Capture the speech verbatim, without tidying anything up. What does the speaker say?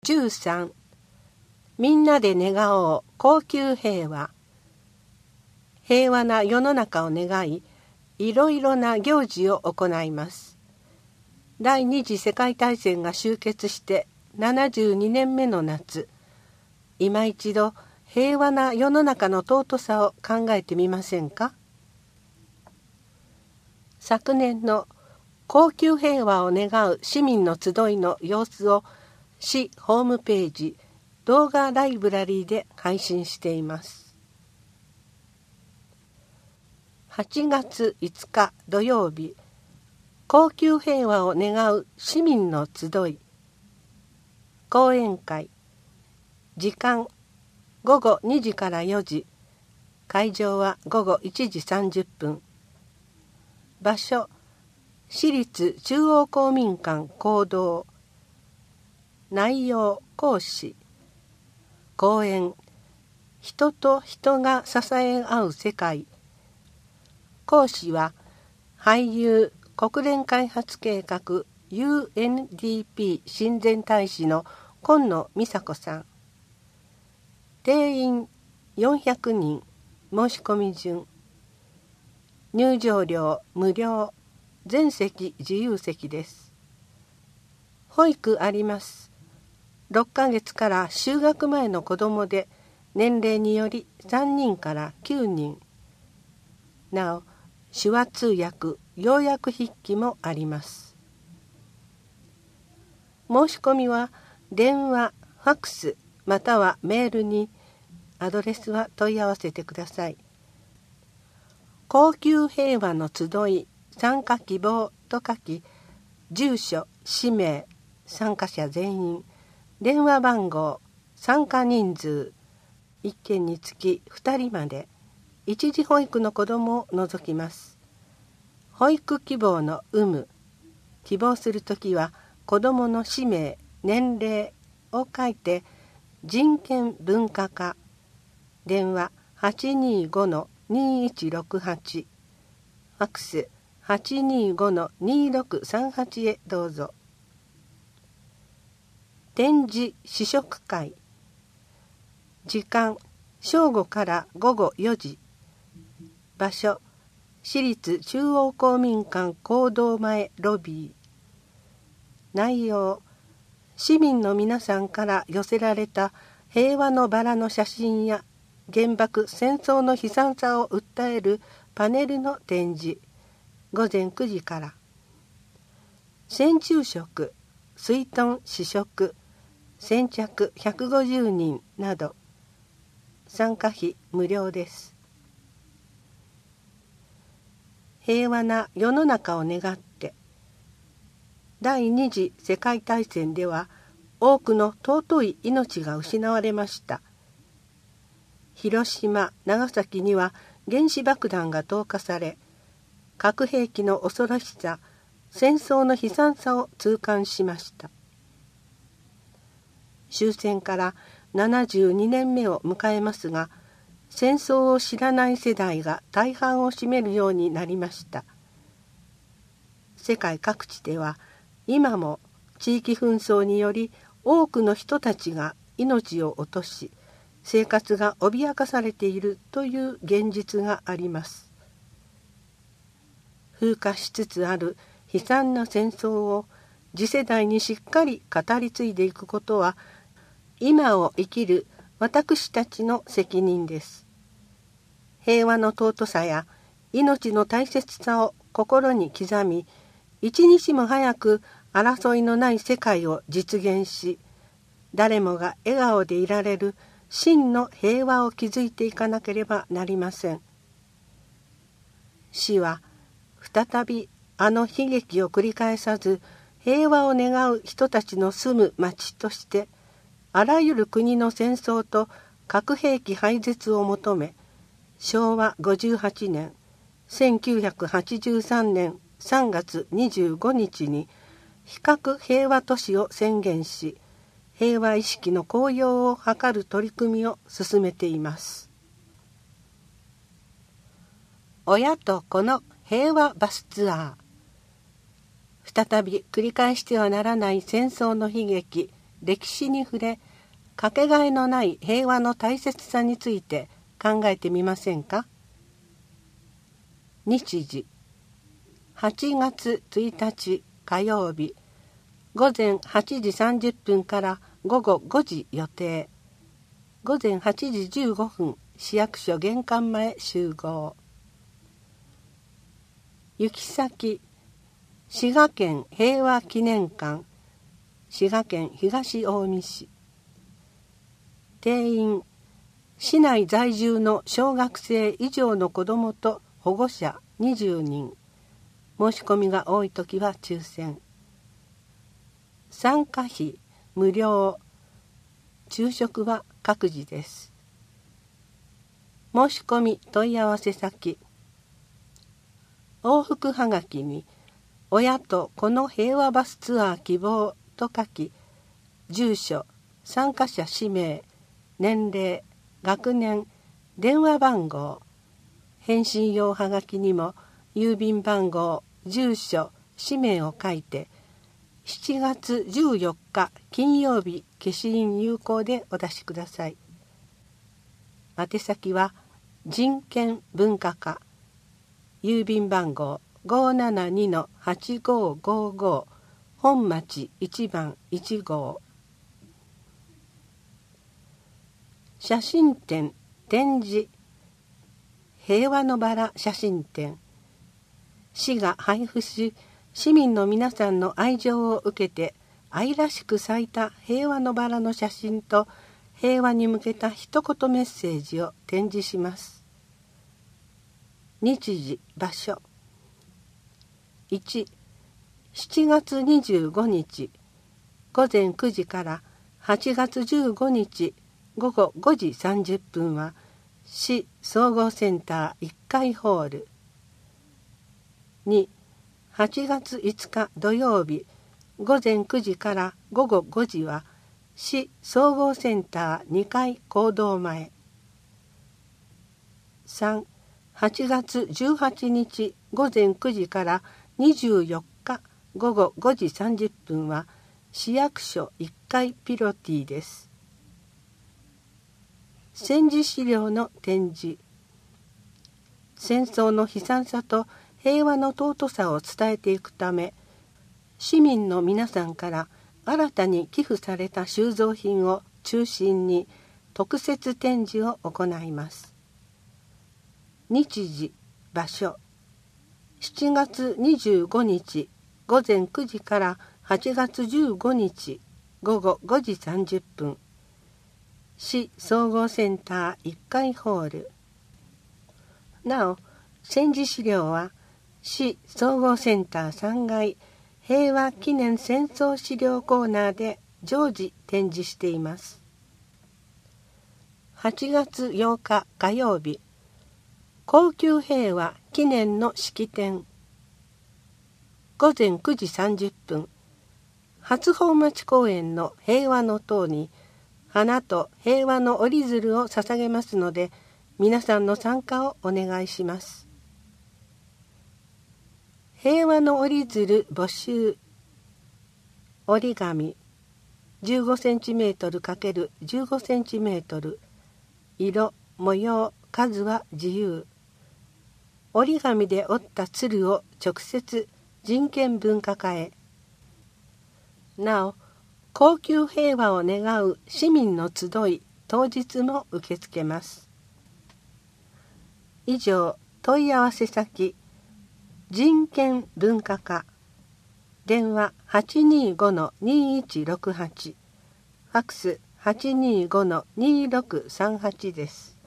じゅうさんみんなで願おう恒久平和。平和な世の中を願い、いろいろな行事を行います。第二次世界大戦が終結してななじゅうにねんめの夏、今一度平和な世の中の尊さを考えてみませんか。昨年の恒久平和を願う市民の集いの様子を市ホームページ動画ライブラリーで配信しています。はちがついつか土曜日、恒久平和を願う市民の集い。講演会。時間ごごにじからよじ。会場はごごいちじさんじゅっぷん。場所、市立中央公民館講堂。内容講師。講演、人と人が支え合う世界。講師は俳優国連開発計画 ユーエヌディーピー 親善大使の今野美佐子さん。定員よんひゃくにん、申し込み順。入場料無料、全席自由席です。保育あります。ろっかげつから就学前の子どもで年齢によりさんにんからきゅうにん。なお、手話通訳、要約筆記もあります。申し込みは電話、ファックスまたはメールに、アドレスは問い合わせてください。恒久平和の集い、参加希望と書き、住所、氏名、参加者全員、電話番号、参加人数、いっけんにつきふたりまで、一時保育の子どもを除きます。保育希望の有無、希望するときは子どもの氏名、年齢を書いて、人権文化課、電話 はちにーごのにーいちろくはち、ファックス はちにーごのにーろくさんはち へどうぞ。展示試食会。時間正午からごごよじ。場所市立中央公民館講堂前ロビー。内容、市民の皆さんから寄せられた平和のバラの写真や原爆戦争の悲惨さを訴えるパネルの展示。ごぜんくじから。先昼食、水豚試食、先着ひゃくごじゅうにんなど、参加費無料です。平和な世の中を願って、第二次世界大戦では多くの尊い命が失われました。広島、長崎には原子爆弾が投下され、核兵器の恐ろしさ、戦争の悲惨さを痛感しました。終戦からななじゅうにねんめを迎えますが、戦争を知らない世代が大半を占めるようになりました。世界各地では今も地域紛争により多くの人たちが命を落とし、生活が脅かされているという現実があります。風化しつつある悲惨な戦争を次世代にしっかり語り継いでいくことは、今を生きる私たちの責任です。平和の尊さや命の大切さを心に刻み、一日も早く争いのない世界を実現し、誰もが笑顔でいられる真の平和を築いていかなければなりません。死は再びあの悲劇を繰り返さず、平和を願う人たちの住む町として、あらゆる国の戦争と核兵器廃絶を求め、しょうわごじゅうはちねん、せんきゅうひゃくはちじゅうさんねんさんがつにじゅうごにちに非核平和都市を宣言し、平和意識の高揚を図る取り組みを進めています。親と子の平和バスツアー。再び繰り返してはならない戦争の悲劇、 歴史に触れ、かけがえのない平和の大切さについて考えてみませんか。日時はちがつついたち火曜日、午前はちじさんじゅっぷんから午後ごじ予定。午前はちじじゅうごふん、市役所玄関前集合。行き先、滋賀県平和記念館、滋賀県東近江市。定員、市内在住の小学生以上の子どもと保護者にじゅうにん。申し込みが多いときは抽選。参加費無料。昼食は各自です。申し込み問い合わせ先。往復はがきに親とこの平和バスツアー希望と書き、住所、参加者氏名、年齢、学年、電話番号、返信用はがきにも郵便番号、住所、氏名を書いて、しちがつじゅうよっか金曜日消印有効でお出しください。宛先は人権文化課、郵便番号 ごーななにのはちごーごーごー、本町いちばんいち号。写真展展示、平和のバラ写真展。市が配布し、市民の皆さんの愛情を受けて愛らしく咲いた平和のバラの写真と平和に向けた一言メッセージを展示します。日時、場所。いち、しちがつにじゅうごにち午前くじからはちがつじゅうごにち午後ごじさんじゅっぷんは市総合センターいっかいホール。に、はちがついつか土曜日午前くじから午後ごじは市総合センターにかい講堂前。さん、はちがつじゅうはちにち午前くじからにじゅうよっか午後ごじさんじゅっぷんは市役所いっかいピロティです。戦時資料の展示。戦争の悲惨さと平和の尊さを伝えていくため、市民の皆さんから新たに寄付された収蔵品を中心に特設展示を行います。日時、場所。しちがつにじゅうごにち午前くじからはちがつじゅうごにち午後ごじさんじゅっぷん。市総合センターいっかいホール。なお、戦時資料は市総合センターさんがい平和記念戦争資料コーナーで常時展示しています。はちがつようか火曜日、高級平和記念の式典。午前くじさんじゅっぷん、初本町公園の平和の塔に花と平和の折り鶴を捧げますので、皆さんの参加をお願いします。平和の折り鶴募集。折り紙じゅうごセンチメートル×じゅうごセンチメートル、色、模様、数は自由。折り紙で折った鶴を直接人権文化課へ。なお、高級平和を願う市民の集い当日も受け付けます。以上、問い合わせ先人権文化課、電話 はちにーごのにーいちろくはち、ファックス はちにーごのにーろくさんはちです。